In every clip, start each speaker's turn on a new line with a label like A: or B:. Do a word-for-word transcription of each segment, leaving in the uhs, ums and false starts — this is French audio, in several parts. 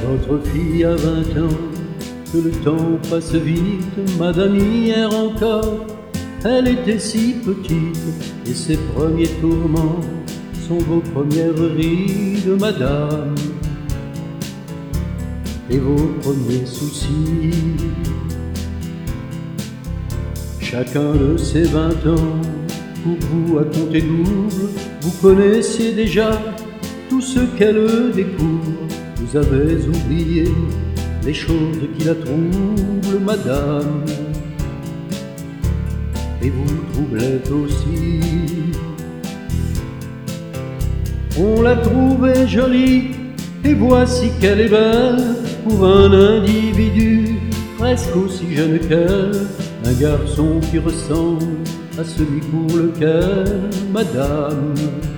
A: Votre fille a vingt ans, que le temps passe vite, madame hier encore, elle était si petite, et ses premiers tourments sont vos premières rides, madame, et vos premiers soucis. Chacun de ses vingt ans, pour vous à compter double, vous connaissez déjà tout ce qu'elle découvre. Vous avez oublié les choses qui la troublent, madame, et vous troublez aussi. On l'a trouvée jolie, et voici qu'elle est belle pour un individu presque aussi jeune qu'elle, un garçon qui ressemble à celui pour lequel, madame,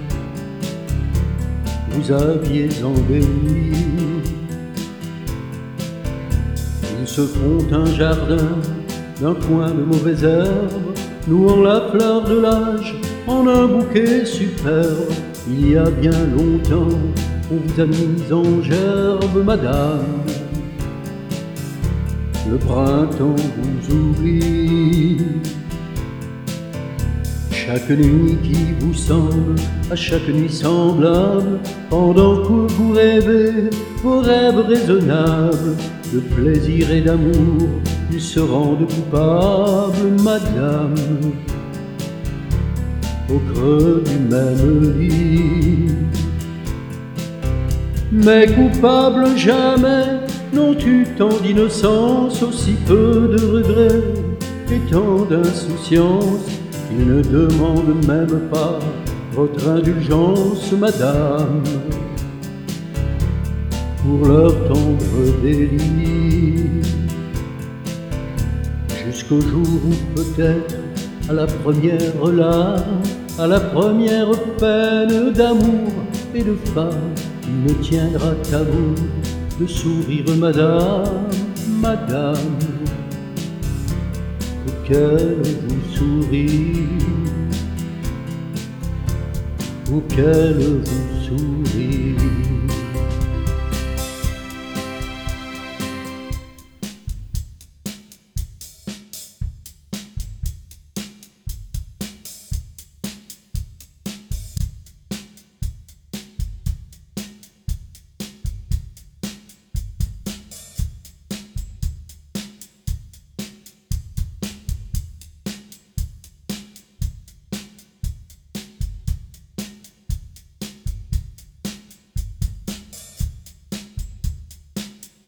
A: vous aviez embelli. Ils se font un jardin d'un coin de mauvaises herbes, nouant la fleur de l'âge en un bouquet superbe. Il y a bien longtemps on vous a mis en gerbe, madame, le printemps vous oublie. Chaque nuit qui vous semble à chaque nuit semblable, pendant que vous rêvez vos rêves raisonnables de plaisir et d'amour, ils se rendent coupables, madame, au creux du même lit. Mais coupables jamais n'ont eu tant d'innocence, aussi peu de regrets et tant d'insouciance, qu'ils ne demandent même pas votre indulgence, madame, pour leur tendre délit. Jusqu'au jour où peut-être, à la première larme, à la première peine d'amour et de femme, il ne tiendra qu'à vous de sourire, madame, madame, pour qu'elle vous sourie, pour qu'elle vous sourie.